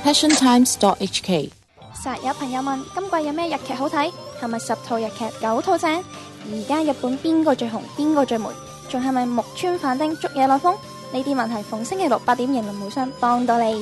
passiontimes.hk。 實有朋友問今季有咩日劇好睇？係咪10套日劇9套正？而家日本邊個最紅？邊個最霉？仲係咪木村反町捉野內風？呢啲問題逢星期六8點迎來無雙幫到你。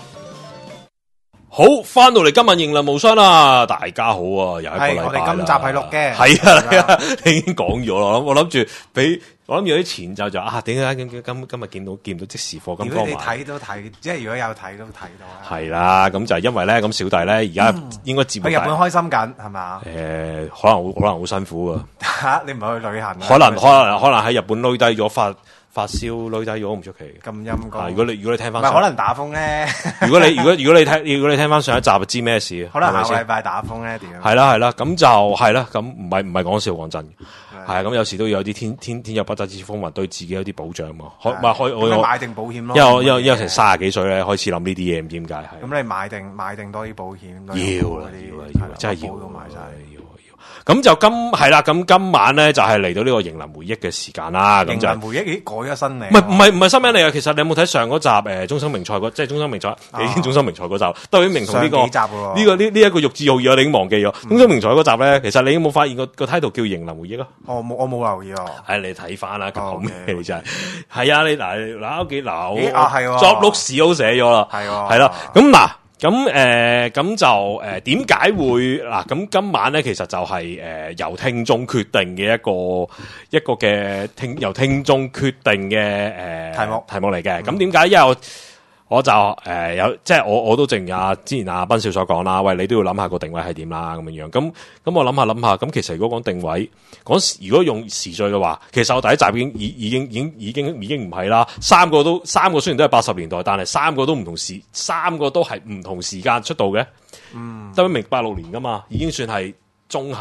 好，翻到嚟今日迎來無雙啦，大家好啊，又一個禮拜啦。 我哋今集係錄嘅， 係啊，你已經講咗啦。我諗住有啲前奏就點解今日見到即時課咁多？ 如果你睇都睇，即係如果有睇都睇到啦。 係啦，咁就係因為咧，咁小弟咧而家應該節目去日本開心緊係嘛？ 可能好辛苦啊！ 嚇，你唔係去旅行？ 可能喺日本累低咗發燒累低咗唔出奇。 咁陰功。 如果你聽翻， 唔係可能打風咧。 如果你聽翻上一集就知咩事。 可能下個禮拜打風咧點？ 係啦，咁就係啦，咁唔係講笑，講真。係啊，咁有時都要有啲天有不測之風雲，對自己有啲保障嘛。 我買定保險咯。 因為成30幾歲咧，開始諗呢啲嘢，唔知點解係。 咁你買定多啲保險。 要真係要買晒。咁就咁今晚咧就係嚟到呢個迎林回憶嘅時間啦。咁就迎林回憶已經改咗新名。 唔係新名嚟啊！其實你有冇睇上嗰集中生名賽即係中生名賽中生名賽嗰集，都已經明同呢個呢一個玉置浩二我哋已經忘記咗。中生名賽嗰集咧，其實你有冇發現個 title 叫迎林回憶啊？ 我冇留意啊。 你睇翻啦，講咩你真係係啊！你嗱幾嗱係作碌屎都寫咗啦，係啦。咁就點解會嗱？咁今晚咧，其實就係由聽眾決定嘅一個嘅由聽眾決定嘅題目嚟嘅。咁點解？因為我就有即係我都正如之前阿斌少所講啦，喂，你都要諗下個定位係點啦咁樣。咁我諗下，咁其實如果講定位，如果用時序嘅話，其實我第一集已經唔係啦。三個雖然都係80年代，但係三個都唔同三個都係唔同時間出道嘅。得明86年噶嘛，已經算係中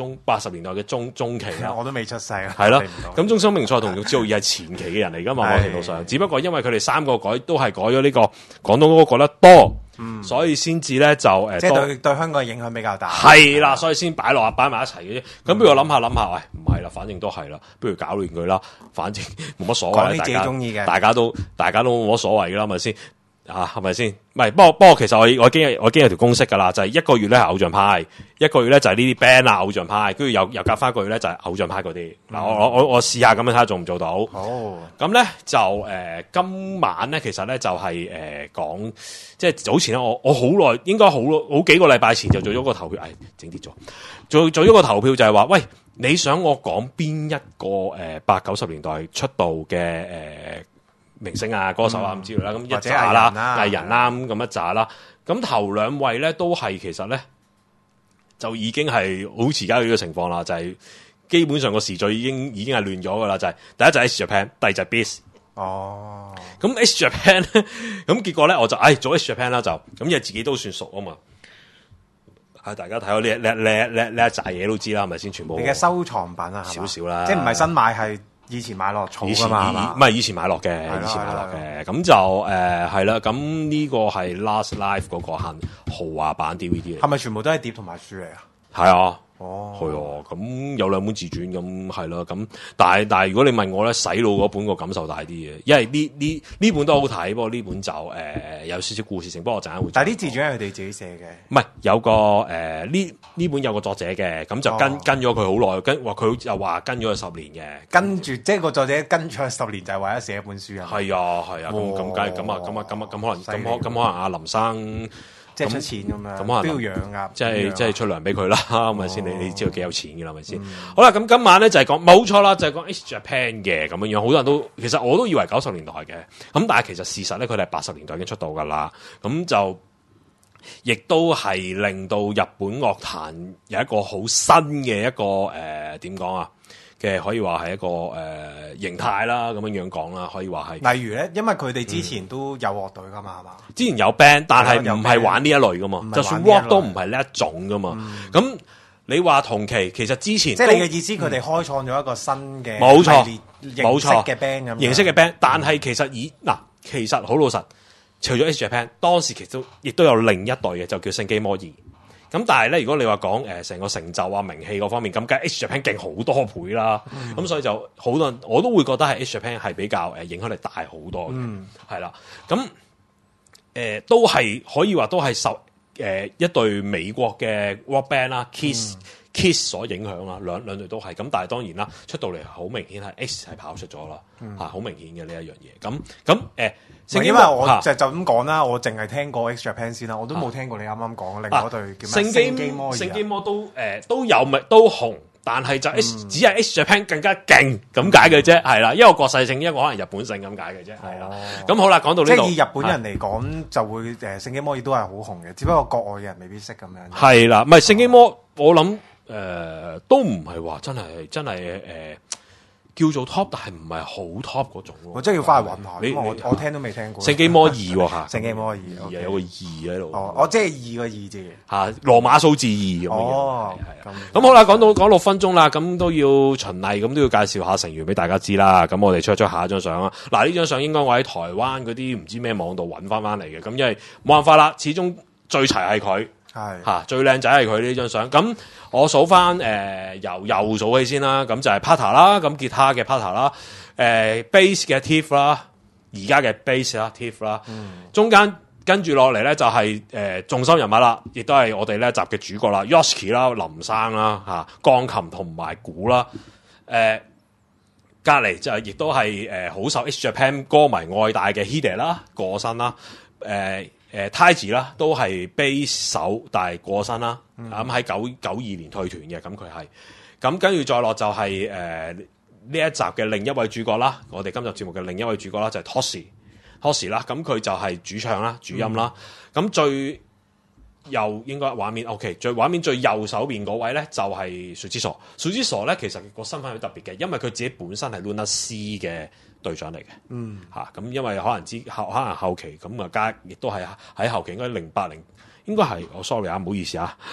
80年代嘅中期啦。 我都未出世啊。 係咯，咁中生名賽同玉置浩二係前期嘅人嚟噶嘛？某程度上，只不過因為佢哋三個都係改咗呢個廣東嗰個改得多，所以先至咧就即係對香港嘅影響比較大。 係啦，所以先擺埋一齊嘅啫。咁不如我諗下，喂，唔係啦，反正都係啦，不如搞亂佢啦，反正冇乜所謂。 講啲自己中意嘅， 大家都冇乜所謂噶啦，係咪先？係咪先？唔係，不過其實我已經有條公式噶啦，就係一個月咧係偶像派，一個月咧就係呢啲 band 啊偶像派，跟住又隔翻一個月咧就係偶像派嗰啲。嗱，我試下咁樣睇下做唔做到。好，咁咧就今晚咧其實咧就係講，即係早前咧我好耐，應該好幾個禮拜前就做咗個投票，整跌咗，做咗個投票就係話，喂，你想我講邊一個80、90年代出道嘅明星啊、歌手啊咁之類啦，咁一紮啦、藝人啦咁一紮啦，咁頭兩位咧都係其實咧就已經係好似而家呢個情況啦，就係基本上個時序已經係亂咗噶啦，就係第一就係 X Japan， 第二就係 Beast。哦，咁 X Japan 咧，咁結果咧我就做 X Japan 啦，就咁因為自己都算熟啊嘛。大家睇到呢一紮嘢都知啦，係咪先？全部你嘅收藏品啊， 少少啦， 即係唔係新買係。以前買落草㗎嘛， 唔係以前買落嘅，咁就係啦。咁呢個係 Last Life 嗰個豪華版 DVD 嚟。 係咪全部都係碟同埋書嚟啊？ 係啊。係啊，咁有2本自傳，咁係啦，咁但係如果你問我咧，洗腦嗰本個感受大啲嘅，因為呢本都好睇，不過呢本就有少少故事性，不過我陣間會。 但係啲自傳係佢哋自己寫嘅， 唔係有個呢本有個作者嘅，咁就跟咗佢好耐，佢又話跟咗佢10年嘅， 跟住即係個作者跟咗佢10年就係為咗寫一本書啊。 係啊，咁可能阿林生。 即係出錢咁樣， 咁可能都要養噶， 即係出糧俾佢啦，係咪先？你知道幾有錢嘅啦，係咪先？好啦，咁今晚咧就係講冇錯啦，就係講 X Japan 嘅咁樣樣，好多人都其實我都以為90年代嘅，咁但係其實事實咧佢哋係80年代已經出道噶啦，咁就亦都係令到日本樂壇有一個好新嘅一個點講啊？嘅可以話係一個形態啦，咁樣講啦，可以話係。 例如咧，因為佢哋之前都有樂隊噶嘛，係嘛？ 之前有 band， 但係唔係玩呢一類噶嘛，就算 rock 都唔係呢一種噶嘛。咁你話同期，其實之前即係你嘅意思，佢哋開創咗一個新嘅冇錯形式嘅 band 咁。 形式嘅 band， 但係其實其實好老實，除咗 X Japan， 當時其實亦都有另一隊嘅，就叫聖基摩爾。咁但係咧，如果你話講成個成就啊、名氣嗰方面，咁梗係 X Japan 勁好多倍啦。咁所以就好多人我都會覺得係 X Japan 係比較影響力大好多嘅，係啦。咁都係可以話都係受一隊美國嘅 rock band 啦，Kiss 所影響啦，兩隊都係咁，但係當然啦，出到嚟好明顯係 X 係跑出咗啦，好明顯嘅呢一樣嘢。咁因為我就咁講啦，我淨係聽過 X Japan 先啦，我都冇聽過你啱啱講另外一隊叫咩？ 聖基摩都有咪都紅。但係就只係 X Japan 更加勁咁解嘅啫，係啦，一個國際性，一個可能日本性咁解嘅啫，係啦。咁好啦，講到呢度， 即係以日本人嚟講，就會聖基摩爾都係好紅嘅，只不過國外嘅人未必識咁樣。 係啦，唔係聖基摩，我諗都唔係話真係叫做 top，但係唔係好 top 嗰種咯。 我真係要翻去揾下，我聽都未聽過。 聖基摩2嚇， 聖基摩2 有個2喺度。 哦，即係2個2字嚇，羅馬數字2咁樣。 哦， 咁好啦，講到6分鐘啦，咁都要循例，咁都要介紹下成員俾大家知啦。咁我哋出下一張相啦。嗱，呢張相應該我喺台灣嗰啲唔知咩網度揾翻嚟嘅。咁因為冇辦法啦，始終最齊係佢。係最靚仔係佢呢張相。咁我數翻由右數起先啦。咁就係 Pata 啦，咁吉他嘅 Pata 啦，bass 嘅 Tiff 啦，而家嘅 bass 啦 Tiff 啦，中間跟住落嚟咧就係重心人物啦，亦都係我哋呢集嘅主角啦 ，Yoshiki 啦，林生啦，鋼琴同埋鼓啦，隔離就亦都係好受 X Japan 歌迷愛戴嘅 Hide 啦，過身啦，Taiji 啦，都係 bass 手，但係過身啦。咁喺92年退團嘅，咁佢係。咁跟住再落就係呢一集嘅另一位主角啦，我哋今集節目嘅另一位主角啦，就係 Toshi 啦。咁佢就係主唱啦、主音啦。咁最右應該畫面 OK， 畫面最右手邊嗰位咧就係樹之傻。樹之傻咧其實個身份好特別嘅，因為佢自己本身係 Luna C 嘅隊長嚟嘅，咁因為可能後期咁啊加，亦都係喺後期應該應該係我 sorry 啊，唔好意思啊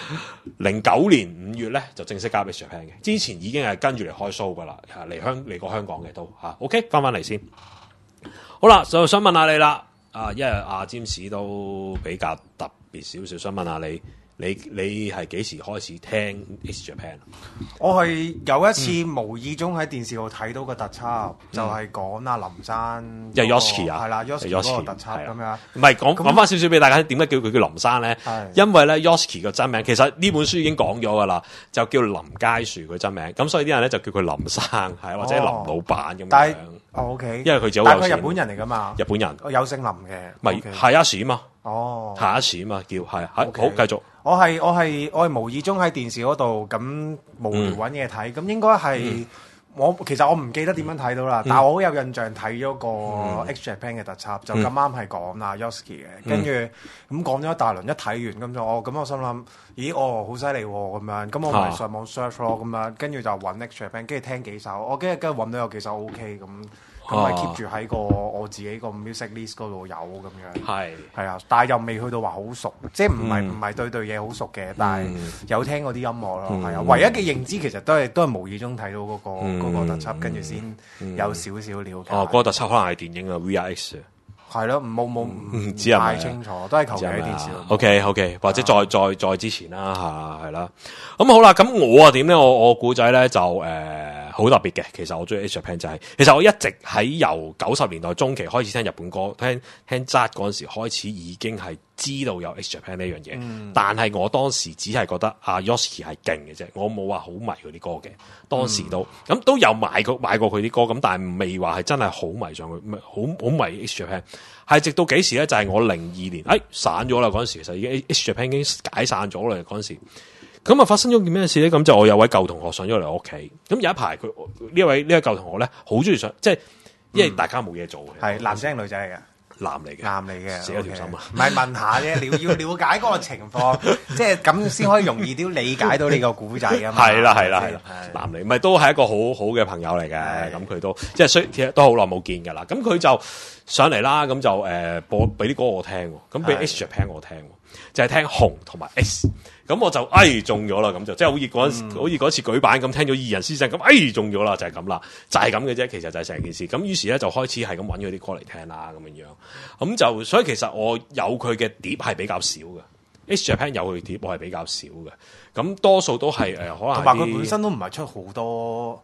，09年5月咧就正式加入 X Japan 嘅，之前已經係跟住嚟開 show 噶啦，嚟過香港嘅都OK 翻嚟先，好啦，就想問下你啦，因為阿占士都比較特別少少，想問下你係幾時開始聽 X Japan？ 我係有一次無意中喺電視度睇到個特輯，就係講阿林生， 即係 Yoshiki 啊， 係啦 Yoshiki 嗰個特輯咁樣。唔係講翻少少俾大家，點解叫佢叫林生咧？因為咧 Yoshiki 個真名，其實呢本書已經講咗噶啦，就叫林佳樹佢真名，咁所以啲人咧就叫佢林生，係或者林老闆咁樣。 OK， 因為佢就但係佢日本人嚟噶嘛？ 日本人， 有姓林嘅， 咪夏一時啊嘛。 哦， 夏一時啊嘛，叫係好繼續。 我係無意中喺電視嗰度咁無聊揾嘢睇，咁應該係其實我唔記得點樣睇到啦，但係我好有印象睇咗個 X Japan 嘅特輯，就咁啱係講阿 Yoshiki 嘅，跟住咁講咗一大輪，一睇完咁就咁我心諗，咦好犀利喎咁樣，咁我咪上網 search 咯咁樣，跟住就揾 X Japan，跟住聽幾首，我跟住揾到有幾首 OK 咁咪 keep 住喺我自己個 music list 嗰度有咁樣，係啊，但係又未去到話好熟，即係唔係對嘢好熟嘅，但係有聽嗰啲音樂咯，係啊，唯一嘅認知其實都係無意中睇到嗰個特輯，跟住先有少少了解。 嗰個特輯可能係電影啊 VRX 係咯，冇唔知係咪太清楚，都係求其喺電視。 OK， 或者再之前啦係啦。咁好啦，咁我點咧？我古仔咧就好特別嘅。其實我中意 X Japan 就係，其實我一直喺由90年代中期開始聽日本歌，聽 Jazz 嗰陣時開始已經係知道有 X Japan 呢樣嘢。但係我當時只係覺得Yoshiki 係勁嘅啫，我冇話好迷嗰啲歌嘅。當時都有買過佢啲歌，咁但係未話係真係好迷上去，好迷 X Japan。係直到幾時咧？就係我02年，散咗啦嗰陣時，其實已經 X Japan 已經解散咗啦嗰陣時。咁啊發生咗件咩事咧？咁就我有位舊同學上咗嚟我屋企，咁有一排佢呢位舊同學咧，好中意上，即係因為大家冇嘢做嘅。 係男仔定女仔嚟嘅？男嚟嘅， 寫咗條心啊！ 唔係問下啫，要了解嗰個情況，即係咁先可以容易啲理解到你個古仔啊嘛。係啦，男嚟，咪都係一個好好嘅朋友嚟嘅。咁佢都即係其實都好耐冇見㗎啦。咁佢就上嚟啦，咁就播俾啲歌我聽，咁俾 X Japan 我聽，就係聽紅同埋 X。咁我就中咗啦，咁就即係好似嗰次舉辦咁，聽咗二人師聲咁中咗啦，就係咁啦，就係咁嘅啫。其實就係成件事。咁於是咧就開始係咁揾佢啲歌嚟聽啦，咁樣。咁就所以其實我有佢嘅碟係比較少嘅 ，X Japan 有佢碟我係比較少嘅。咁多數都係可能同埋佢本身都唔係出好多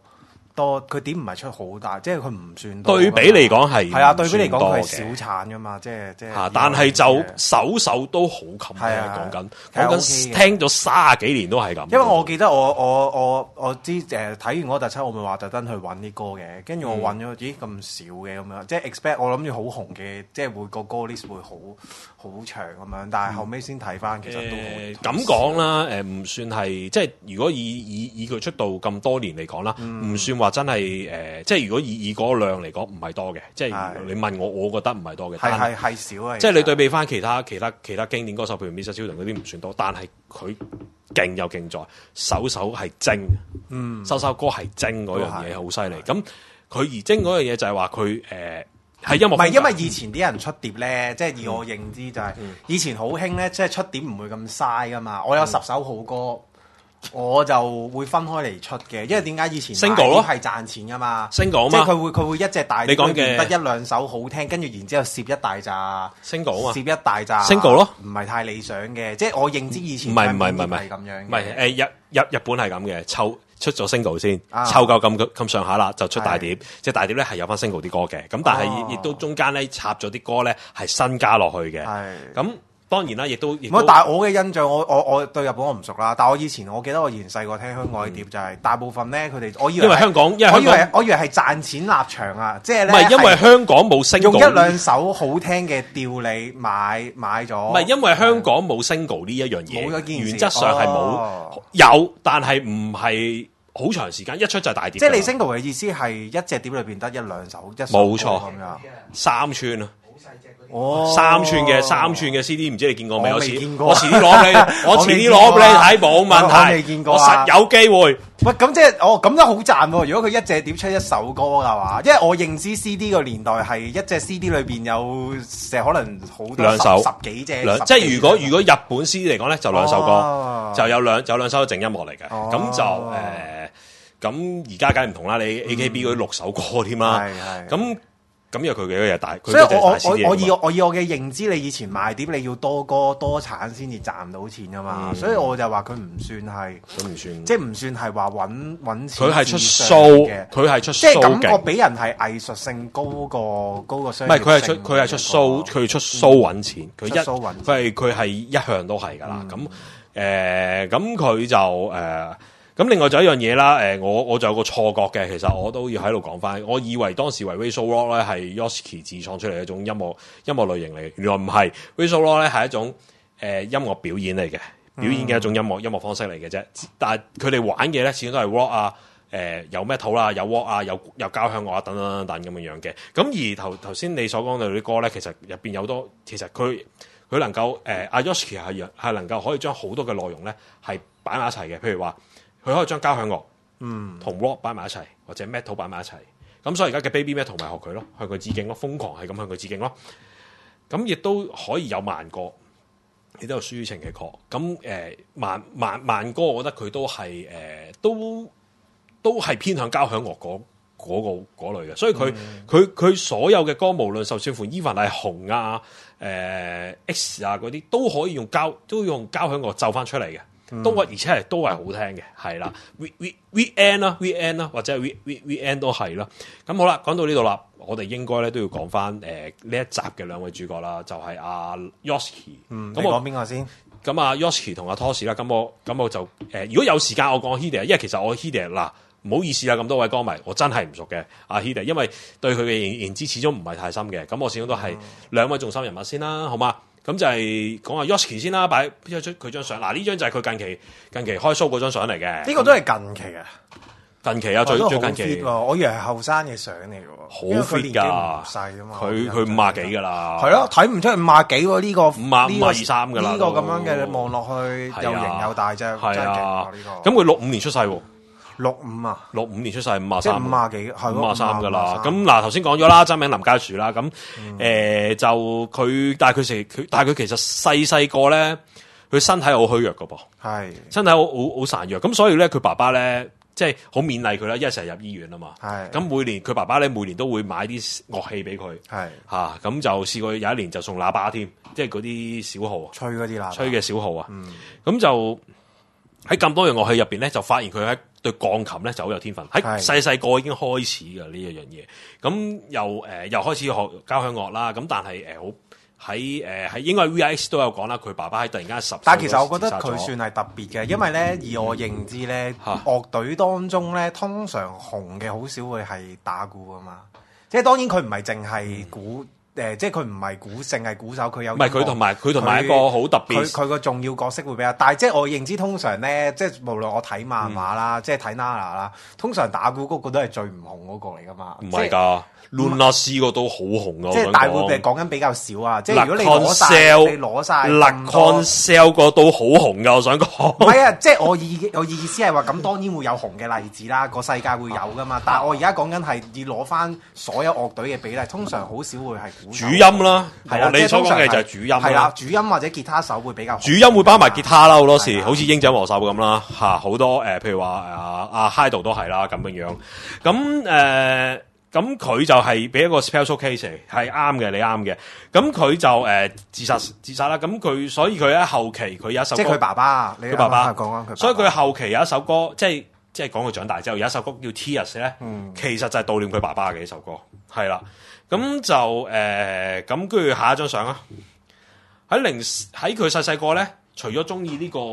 多，佢點唔係出好大，即係佢唔算多。 對比嚟講係啊，對比嚟講佢係小產噶嘛，即係但係就手都好襟嘅，講緊聽咗30幾年都係咁。 因為我記得我知睇完嗰個特輯，我咪話特登去揾啲歌嘅，跟住我揾咗，咦咁少嘅咁樣，即係 expect 我諗住好紅嘅，即係會個歌 list 會好長咁樣，但係後尾先睇翻，其實都好咁講啦，唔算係即係如果以佢出道咁多年嚟講啦，唔算話真係即係如果以嗰個量嚟講唔係多嘅，即係你問我覺得唔係多嘅， 係少啊， 即係你對比翻其他經典歌手，譬如 Mr. Children 嗰啲唔算多，但係佢勁有勁在首係精，首歌係精嗰樣嘢好犀利。咁佢而精嗰樣嘢就係話佢係音樂，唔係因為以前啲人出碟咧，即係以我認知就係以前好興咧，即係出碟唔會咁嘥噶嘛。我有10首好歌，我就會分開嚟出嘅，因為點解以前 single 咯係賺錢噶嘛 ，single 即係佢會一隻大碟你講嘅得1-2首好聽，跟住然之後攝一大扎 single 啊， 攝一大扎 single 咯， 唔係太理想嘅。即係我認知以前唔係係咁樣， 唔係日本係咁嘅，出咗 single 先，湊夠咁上下啦，就出大碟。即係大碟咧係有翻 single 啲歌嘅，咁但係亦都中間咧插咗啲歌咧係新加落去嘅。咁當然啦，亦都但係我嘅印象，我對日本我唔熟啦。但係我記得我以前細個聽香港啲碟就係大部分咧，佢哋我以為香港， 我以為係賺錢立場啊，即係咧唔係因為香港冇 single， 用1-2首好聽嘅調你買咗。 唔係因為香港冇 single 呢一樣嘢， 冇咗件事原則上係冇有，但係唔係好長時間一出就係大碟。 即係你 single 嘅意思係一隻碟裏邊得1-2首， 冇錯咁樣 3寸啊。 哦 ，3寸嘅 CD 唔知你見過未？ 我未見過， 我遲啲攞俾你，我遲啲攞俾你睇冇問題。 我未見過， 我實有機會。 喂，咁即係咁都好賺喎！如果佢一隻碟出1首歌嘅話，因為我認知 CD 個年代係一隻 CD 裏邊有可能好多 2首十幾隻， 即係如果日本 CD 嚟講咧，就2首歌，就有兩首淨音樂嚟嘅。咁就咁而家梗係唔同啦，你 AKB 嗰啲6首歌添啦。咁因為佢嘅嘢大， 所以我以我嘅認知，你以前賣碟你要多歌多產先至賺到錢噶嘛，所以我就話佢唔算係，即係唔算係話揾錢。 佢係出 show 嘅，佢係出 show 嘅， 即係感覺俾人係藝術性高過商業性。 唔係佢係出 show，佢出 show 揾錢，佢係一向都係㗎啦。咁佢就咁另外就一樣嘢啦，我就有個錯覺嘅，其實我都要喺度講翻，我以為當時為 Visual Rock 咧係 Yoshiki 自創出嚟嘅一種音樂類型嚟嘅，原來唔係 Visual Rock 咧係一種音樂表演嚟嘅，表演嘅一種音樂方式嚟嘅啫。但係佢哋玩嘅咧，始終都係 rock 啊，有 metal 啦，有 rock 啊，有交響樂啊，等等咁樣樣嘅。咁而頭先你所講到啲歌咧，其實入邊有好多，其實佢能夠阿 Yoshiki 係能夠可以將好多嘅內容咧係擺埋一齊嘅，譬如話。佢可以將交響樂同 rock 擺埋一齊，或者 metal 擺埋一齊。咁所以而家嘅 Baby Metal 咪學佢咯，向佢致敬咯，瘋狂係咁向佢致敬咯。咁亦都可以有慢歌，亦都有抒情嘅歌。咁慢歌，我覺得佢都係都係偏向交響樂嗰類嘅。所以佢所有嘅歌，無論甚至乎 even 係紅啊、X 啊嗰啲，都可以用交響樂奏翻出嚟嘅。而且都係好聽嘅，係啦 ，VN 啦，或者係 VN 都係啦。咁好啦，講到呢度啦，我哋應該咧都要講翻呢一集嘅兩位主角啦，就係阿 Yoshiki。 咁我講邊個先？ 咁阿 Yoshiki 同阿 Toshi 啦，咁我就如果有時間我講 Hide，因為其實我 Hide 嗱唔好意思啦，咁多位歌迷，我真係唔熟嘅阿 Hide，因為對佢嘅認知始終唔係太深嘅。咁我始終都係兩位重心人物先啦，好嘛？咁就係講下 Yoshiki 先啦，擺出佢張相。嗱，呢張就係佢近期開 show 嗰張相嚟嘅。 呢個都係近期啊！ 近期啊，最近期。 我以為係後生嘅相嚟嘅喎。 好 fit 㗎， 細啊嘛。 佢50幾㗎啦。 係咯，睇唔出50幾喎呢個。 52-53㗎啦。 呢個咁樣嘅望落去又型又大隻，真係勁啊！呢個。 咁佢65年出世喎。 65啊 ，65年出世53， 即係50幾，係咯 53噶啦。咁嗱，頭先講咗啦，真名林佳樹啦。咁就佢，但係佢其實細個咧，佢身體好虛弱噶噃， 係身體好孱弱。咁所以咧，佢爸爸咧，即係好勉勵佢啦，因為成日入醫院啊嘛。係咁每年佢爸爸咧，每年都會買啲樂器俾佢。係嚇，咁就試過有一年就送喇叭添，即係嗰啲小號啊， 吹嗰啲喇叭， 吹嘅小號啊。咁就喺咁多樣樂器入邊咧，就發現佢喺對鋼琴咧就好有天分，喺細個已經開始嘅呢一樣嘢。咁又開始學交響樂啦。咁但係好喺應該 VIX 都有講啦，佢爸爸喺突然間10， 但係其實我覺得佢算係特別嘅，因為咧以我認知咧，樂隊當中咧通常紅嘅好少會係打鼓啊嘛。即係當然佢唔係淨係鼓。即係佢唔係鼓聖，係鼓手，佢有唔係佢同埋一個好特別， 佢個重要角色會比較大。即係我認知通常咧，即係無論我睇漫畫啦，即係睇 Nana 啦，通常打鼓嗰個都係最唔紅嗰個嚟噶嘛。 唔係㗎，Luna C 個都好紅啊！ 即係大會講緊比較少啊。即係如果你攞晒 ，L'Arc-en-Ciel 個都好紅㗎，我想講。 唔係啊，即係我意思係話，咁當然會有紅嘅例子啦，個世界會有㗎嘛。但係我而家講緊係要攞翻所有樂隊嘅比例，通常好少會係主音啦，係啦，你所講嘅就係主音係啦，主音或者吉他手會比較好。 主音會包埋吉他啦，好多時好似鷹掌和手咁啦，好多譬如話阿 Hido 都係啦咁樣。咁佢就係俾一個 special case 係啱嘅，你啱嘅。咁佢就自殺啦。咁佢所以佢喺後期佢有一首歌， 即係佢爸爸，佢爸爸講緊佢。 所以佢後期有一首歌，即係講佢長大之後有一首歌叫 Tears 咧，其實就係悼念佢爸爸嘅一首歌，係啦。咁就咁跟住下一張相啊！喺佢細個咧，除咗中意呢個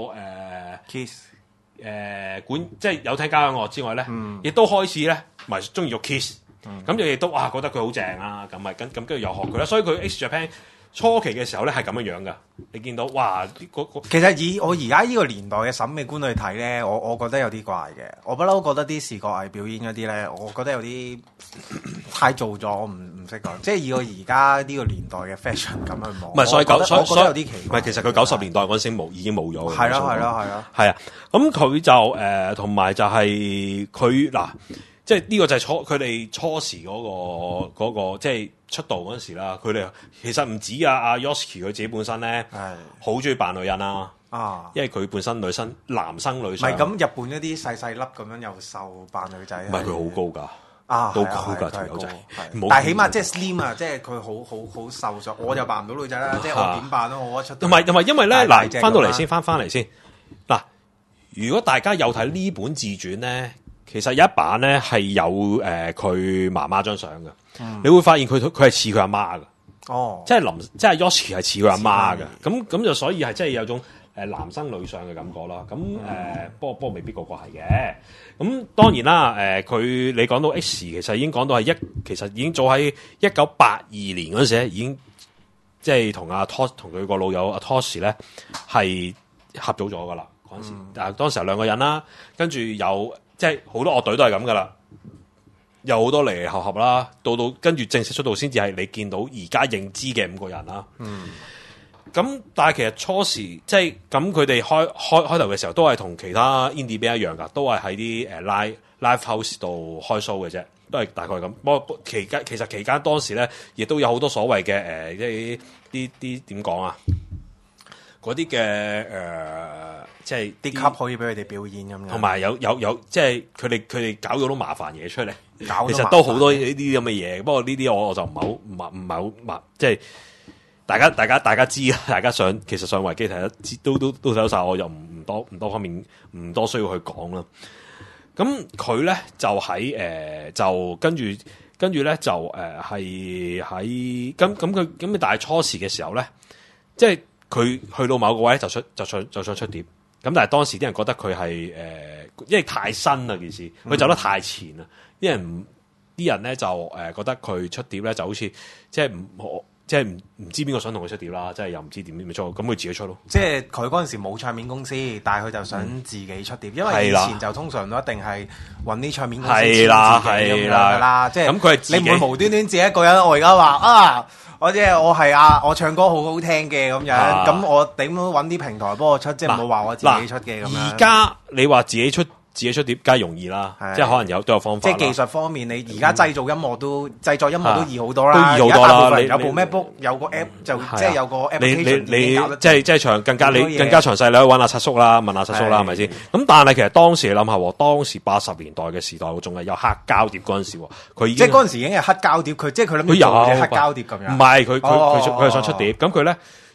Kiss 管，即係有聽交響樂之外咧，亦都開始咧，咪中意咗 Kiss。咁就亦都覺得佢好正啊！咁咪跟住又學佢啦。所以佢 X Japan 初期嘅時候咧係咁樣噶。你見到哇， 其實以我而家呢個年代嘅審美觀去睇咧，我覺得有啲怪嘅。我不嬲覺得啲視覺藝表演嗰啲咧，我覺得有啲太做作，我唔識講。即係以我而家呢個年代嘅 fashion 咁去望， 唔係所以我覺得有啲奇怪。 唔係，其實佢90年代嗰陣時已經冇咗。 係咯。 係啊，咁佢就同埋就係佢嗱。即係呢個就係佢哋初時嗰個即係出道嗰陣時啦。佢哋其實唔止阿 Yoshiki 佢自己本身咧，好中意扮女人啦。因為佢本身男生女生。唔係咁，日本一啲細粒咁樣又瘦扮女仔。唔係佢好高㗎，都高㗎條友仔。但係起碼即係 slim 啊，即係佢好瘦咗。我就扮唔到女仔啦，即係我點扮都我出。同埋因為咧嗱，翻嚟先嗱，如果大家有睇呢本自傳咧。其實有一版咧係有佢媽媽張相嘅，你會發現佢係似佢阿媽嘅，即係 Yoshiki 係似佢阿媽嘅，咁就所以係真係有種男生女相嘅感覺啦。咁不過未必個個係嘅。咁當然啦，你講到 X 其實已經講到其實已經早喺1982年嗰陣時咧，已經即係同佢個老友阿 Toshi 咧係合組咗噶啦嗰陣時。但係當時有2個人啦，跟住有。即係好多樂隊都係咁噶啦，有好多離離合合啦，到跟住正式出道先至係你見到而家認知嘅5個人啦。咁但係其實初時即係咁，佢哋開頭嘅時候都係同其他 indie band 一樣噶，都係喺啲live house 度開 show 嘅啫，都係大概咁。不過其實期間當時咧，亦都有好多所謂嘅啲點講啊，嗰啲嘅即係啲級可以俾佢哋表演咁樣， 同埋有即係佢哋搞咗好多麻煩嘢出嚟，其實都好多呢啲咁嘅嘢。不過呢啲我就唔係好即係大家知啦，大家其實上維基睇得都睇到晒，我又唔多方面唔多需要去講啦。咁佢咧就喺就跟住咧就係喺咁但係初時嘅時候咧，即係佢去到某個位就想出碟。咁但係當時啲人覺得佢係因為太新啦件事，佢走得太前啦，啲人咧就覺得佢出碟咧就好似即係唔知邊個想同佢出碟啦，即係又唔知點出，咁佢自己出咯。即係佢嗰陣時冇唱片公司，但係佢就想自己出碟，因為以前就通常都一定係揾啲唱片公司簽自己咁樣噶啦，即係咁佢你唔會無端端自己一個人。我而家話我唱歌好好聽嘅咁樣，咁我點都揾啲平台幫我出，即係唔好話我自己出嘅咁樣。 而家你話自己出碟，梗係容易啦，即係可能都有方法。 即係技術方面，你而家製作音樂都易好多啦。 都易好多啦。 有部 MacBook，有個 app 就即係有個 application 你即係更加詳細，你可以揾阿七叔啦，問阿七叔啦，係咪先？咁但係其實當時你諗下，當時80年代嘅時代，仲係有黑膠碟嗰陣時，佢已經即係嗰陣時已經係黑膠碟，佢即係佢諗住做隻黑膠碟咁樣。 唔係佢係想出碟，咁佢咧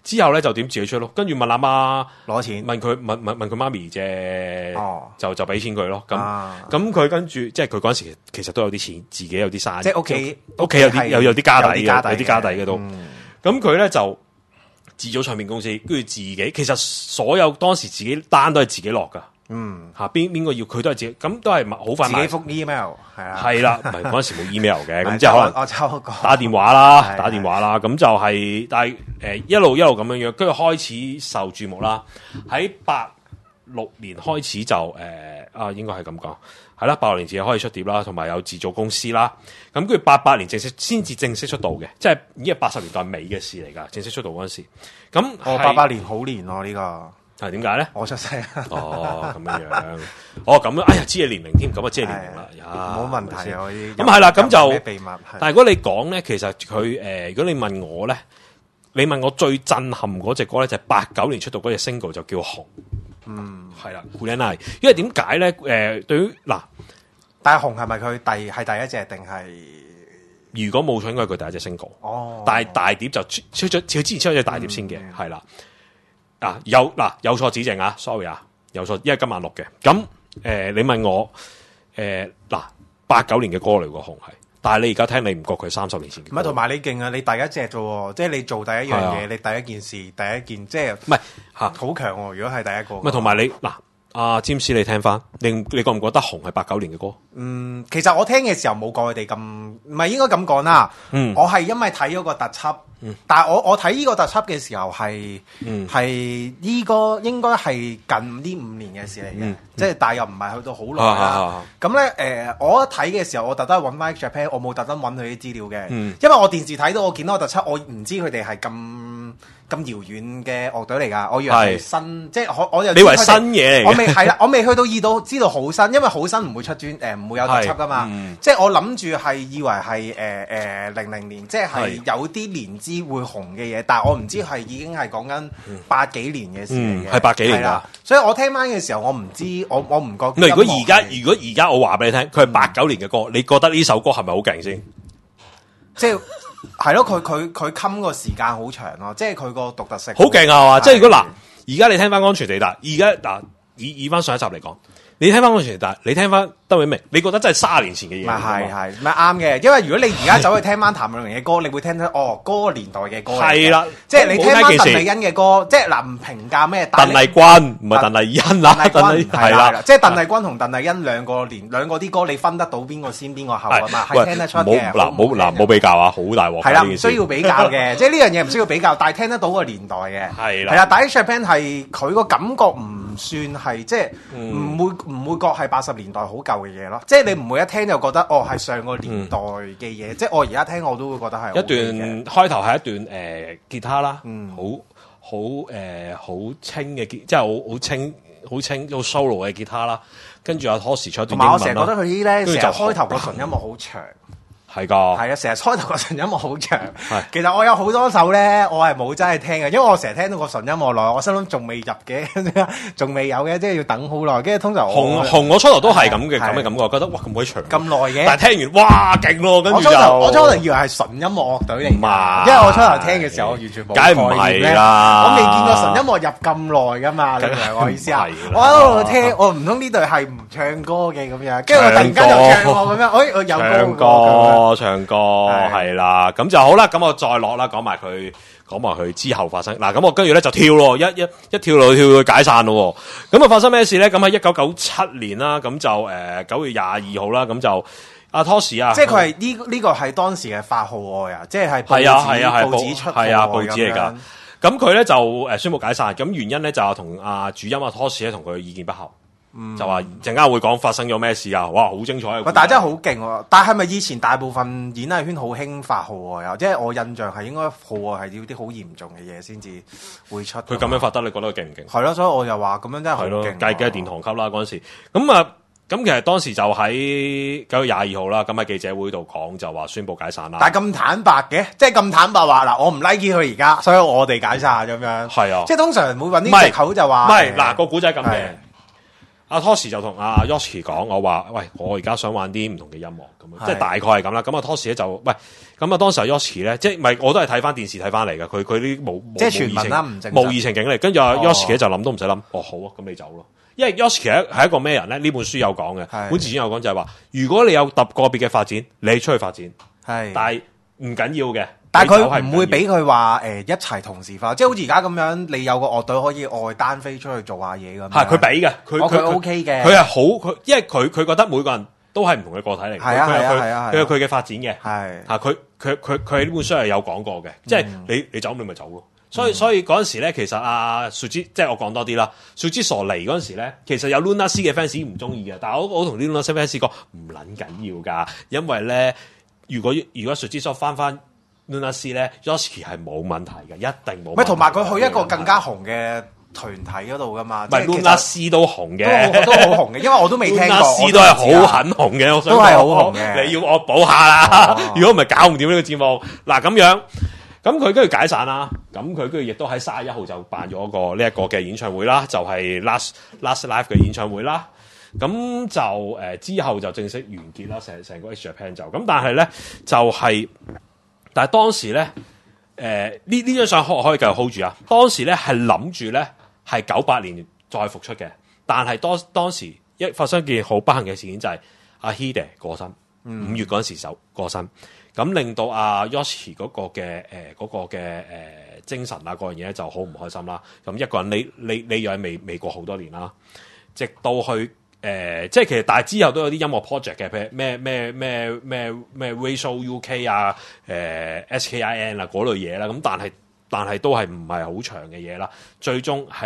之後咧就點自己出咯，跟住問阿媽攞錢， 問佢媽咪借，就俾錢佢咯。咁佢跟住即係佢嗰陣時其實都有啲錢，自己有啲生意， 即係屋企有啲家底嘅，有啲家底嘅都。咁佢咧就自組唱片公司，跟住自己其實所有當時自己單都係自己落噶。邊個要佢都係自己，咁都係好快自己覆 email 係啦，唔係嗰陣時冇 email 嘅，咁即係可能我抽個打電話啦，咁就係但係一路咁樣樣，跟住開始受注目啦。喺86年開始就應該係咁講，係啦，86年自己開始出碟啦，同埋有自組公司啦。咁跟住88年先至正式出道嘅，即係已經係80年代尾嘅事嚟㗎，正式出道嗰陣時。咁 88年好年喎呢個。 係點解咧？ 我出世咁樣咁樣，哎呀，知你年齡添，咁啊知你年齡啦， 冇問題啊！ 咁係啦，咁就秘密。 但係如果你講咧，其實佢如果你問我咧，你問我最震撼嗰隻歌咧，就係89年出道嗰隻 single 就叫紅。係啦 Cool and Nice 因為點解咧？對於嗱， 但係紅係咪佢第一隻定係？ 如果冇錯，應該係佢第一隻 single。但係大碟就出咗，佢之前出咗隻大碟先嘅，係啦。有錯指正啊 ，sorry 啊，有錯，因為今晚錄嘅。咁你問我89年嘅歌嚟個紅係，但係你而家聽你唔覺佢30年前嘅？ 唔係，同埋你勁啊！你第一隻啫喎，即係你做第一樣嘢，你第一件事，第一件即係唔係好強喎！如果係第一個， 唔係同埋你詹士，你聽翻，你覺唔覺得紅係89年嘅歌？ 其實我聽嘅時候冇過佢哋咁，唔係應該咁講啦。我係因為睇咗個特輯。但係我睇呢個特輯嘅時候係呢個應該係近呢5年嘅事嚟嘅，即係但係又唔係去到好耐啦。咁咧我一睇嘅時候，我特登揾翻 Japan， 我冇特登揾佢啲資料嘅，因為我電視睇到我見到個特輯，我唔知佢哋係咁遙遠嘅樂隊嚟㗎，我以為係新，即係我又你以為新嘢嚟？ 我未去到知道好新，因為好新唔會出唔會有特輯㗎嘛。即係我諗住係以為係00年，即係有啲年資會紅嘅嘢，但係我唔知係已經係講緊80幾年嘅事嚟嘅， 係80幾年㗎。 所以我聽翻嘅時候，我唔知，我唔覺。 如果而家我話俾你聽，佢係89年嘅歌，你覺得呢首歌係咪好勁先？ 即係係咯，佢冚個時間好長咯，即係佢個獨特性好勁啊嘛！即係如果而家你聽翻安全地帶，而家以翻上一集嚟講。你聽翻安全地帶，你聽翻得永明，你覺得真係30年前嘅嘢？ 係咪啱嘅？因為如果你而家走去聽翻譚詠麟嘅歌，你會聽到嗰個年代嘅歌。係啦，即係你聽翻鄧麗欣嘅歌，即係唔評價咩？鄧麗君唔係鄧麗欣啦，係啦，即係鄧麗君同鄧麗欣兩個啲歌，你分得到邊個先邊個後啊嘛？係聽得出嘅。 冇比較啊，好大鑊。 係啦，唔需要比較嘅，即係呢樣嘢唔需要比較，但係聽得到個年代嘅。係啦，但係 Japan 係佢個感覺唔算係即係唔會覺係80年代好舊嘅嘢咯，即係你唔會一聽就覺得係上個年代嘅嘢，即係我而家聽我都會覺得係一段開頭係一段吉他啦，好清嘅即係好清好 solo 嘅吉他啦，跟住阿 Toshi 唱一段英文啦。同埋我成日覺得佢啲咧成日開頭個純音樂好長。 係噶， 係啊！成日開頭個純音樂好長，其實我有好多首咧，我係冇真係聽嘅，因為我成日聽到個純音樂耐，我心諗仲未入嘅，仲未有嘅，即係要等好耐。跟住通常紅我初頭都係咁嘅感覺，覺得哇咁鬼長， 咁耐嘅。 但係聽完哇勁咯，跟住我初頭以為係純音樂樂隊嚟，因為我初頭聽嘅時候我完全冇概念。梗係唔係啦，我未見過純音樂入咁耐噶嘛，你明唔明我意思啊？我喺度聽，我唔通呢隊係唔唱歌嘅咁樣，跟住我突然間又唱咁樣，我有歌。 唱歌係啦，咁就好啦。咁我再落啦，講埋佢之後發生嗱。咁我跟住咧就跳咯，一跳落去解散咯。咁啊發生咩事咧？咁喺1997年啦，咁就9月22號啦，咁就阿 Toshi 啊， 即係佢係呢個係當時嘅發號愛啊，即係報紙出係啊報紙嚟㗎。咁佢咧就宣布解散，咁原因咧就同阿主音阿 Toshi 咧同佢意見不合。就話陣間會講發生咗咩事啊！哇，好精彩！ 但係真係好勁喎！但係咪以前大部分演藝圈好興發號愛啊？即係我印象係應該號愛係要啲好嚴重嘅嘢先至會出。佢咁樣發得，你覺得佢勁唔勁？ 係咯，所以我就話咁樣真係好勁。 計嘅殿堂級啦嗰陣時。咁其實當時就喺9月22號啦，咁喺記者會度講就話宣布解散啦。 但係咁坦白嘅，即係咁坦白話嗱，我唔 like 佢而家，所以我哋解散咁樣。 係啊， 即係通常會揾啲藉口就話。 唔係嗱個古仔咁嘅。 阿 Tosh 就同阿 Yoshi 講，我話喂，我而家想玩啲唔同嘅音樂咁樣，即係大概係咁啦。咁阿 Tosh 咧就喂，咁啊當時阿 Yoshi 咧，即係唔係我都係睇翻電視睇翻嚟嘅，佢啲冇即係傳聞啦，唔正模擬情景嚟。跟住阿 Yoshi 咧就諗都唔使諗，哦好啊，咁你走咯。因為 Yoshi 係一個咩人咧？呢本書有講嘅，本自傳有講就係話，如果你有個別嘅發展，你出去發展，但係唔緊要嘅。 但係佢唔會俾佢話一齊同時化，即係好似而家咁樣，你有個樂隊可以外單飛出去做下嘢咁。 係佢俾嘅，佢 OK 嘅。 佢係好，佢因為佢覺得每個人都係唔同嘅個體嚟，佢有佢嘅發展嘅。係佢喺呢本書係有講過嘅，即係你走你咪走咯。所以嗰陣時咧，其實阿樹枝即係我講多啲啦。樹枝傻嚟嗰陣時咧，其實有 Luna C 嘅 fans 唔中意嘅，但係我同啲 Luna C fans 講唔撚緊要㗎，因為咧如果樹枝叔翻 Luna C 咧 ，Yoshi 係冇問題嘅，一定冇。 同埋佢去一個更加紅嘅團體嗰度噶嘛， 唔係 Luna C 都紅嘅， 都好紅嘅，因為我都未聽過。 Luna C 都係好很紅嘅，我想都係好紅嘅。 你要我補下啦，如果唔係搞唔掂呢個節目。嗱咁樣，咁佢跟住解散啦，咁佢跟住亦都喺31號就辦咗呢一個嘅演唱會啦，就係 Last Live 嘅演唱會啦。咁就之後就正式完結啦，成個 X Japan 就咁，但係咧就係。但係當時咧，呢張相可以繼續 hold 住啊！當時咧係諗住咧係98年再復出嘅，但係當時一發生一件好不幸嘅事件，就係阿 Hide 過身，5月嗰陣時過身，咁令到阿 Yoshi 嗰個嘅精神啊嗰樣嘢就好唔開心啦。咁一個人匿咗喺美國好多年啦，直到去。即係其實，但係之後都有啲音樂 project 嘅，譬如咩 Racial UK 啊，SKIN 啊嗰類嘢啦。咁但係都係唔係好長嘅嘢啦。最終喺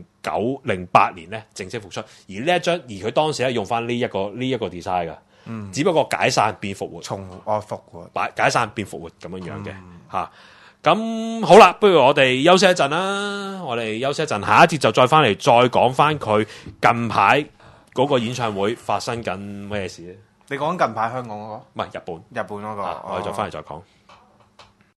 08年咧正式復出，而佢當時咧用翻呢一個 design 嘅，只不過解散變復活， 復活， 解散變復活咁樣嘅嚇。咁好啦，不如我哋休息一陣啦。我哋休息一陣，下一節就再翻嚟再講翻佢近排。嗰個演唱會發生緊咩事咧？ 你講近排香港嗰個？ 唔係日本嗰個。 我哋再翻嚟再講。